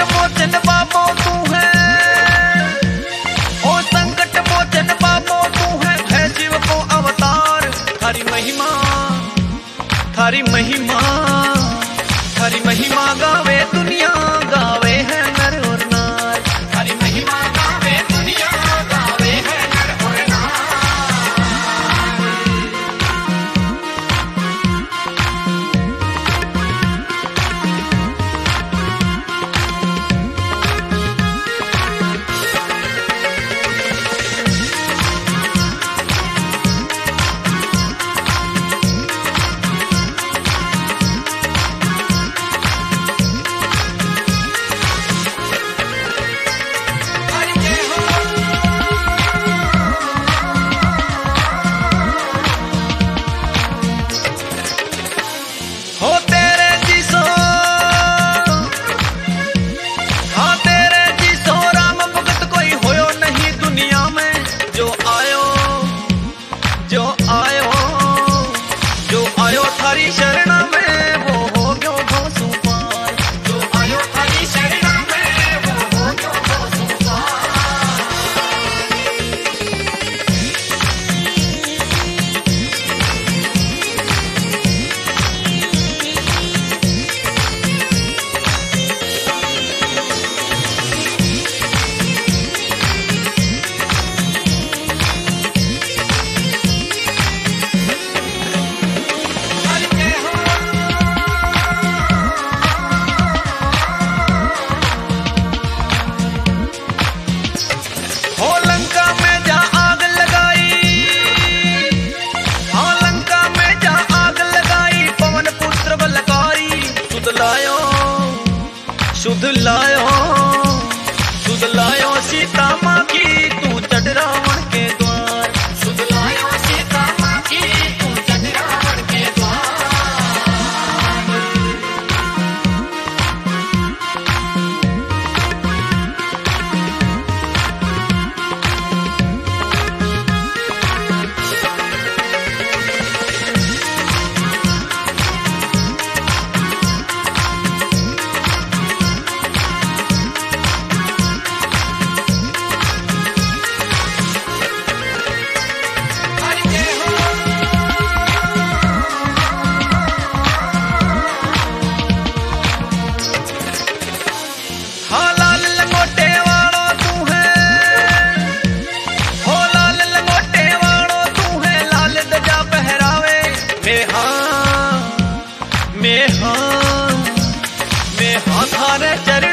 मोचन बाबो तू है, ओ संकट मोचन बाबो तू है, है शिव को अवतार। थारी महिमा, थारी महिमा, थारी महिमा गावे दुनिया, गावे है नर और नार। थारी महिमा गावे दुनिया, गावे है नर और नार। हो तेरे जिसो, हाँ तेरे जिसो राम भगत कोई होयो नहीं दुनिया में। जो आयो, जो आयो, जो आयो थारी शरणा में, वो हो गयो घोसू पार। जो आयो थारी शरणा में, वो हो गयो घोसू पार। हो लंका में जा आग लगाई, हाँ लंका में जा आग लगाई, पवन पुत्र बलकारी। सुध लायो, सुध लायो, सुध लायो सीता माँ की, तू चढ़ रावण के द्वार। सुध लायो सीता माँ की, तू चढ़ रावण के द्वार। हाँ लाल लंगोटे वालो तू है, हो लाल लंगोटे वालो तू है, लाल ध्वजा पहरावे। मैं हाँ, मैं हाँ, मैं हाँ थारे चरण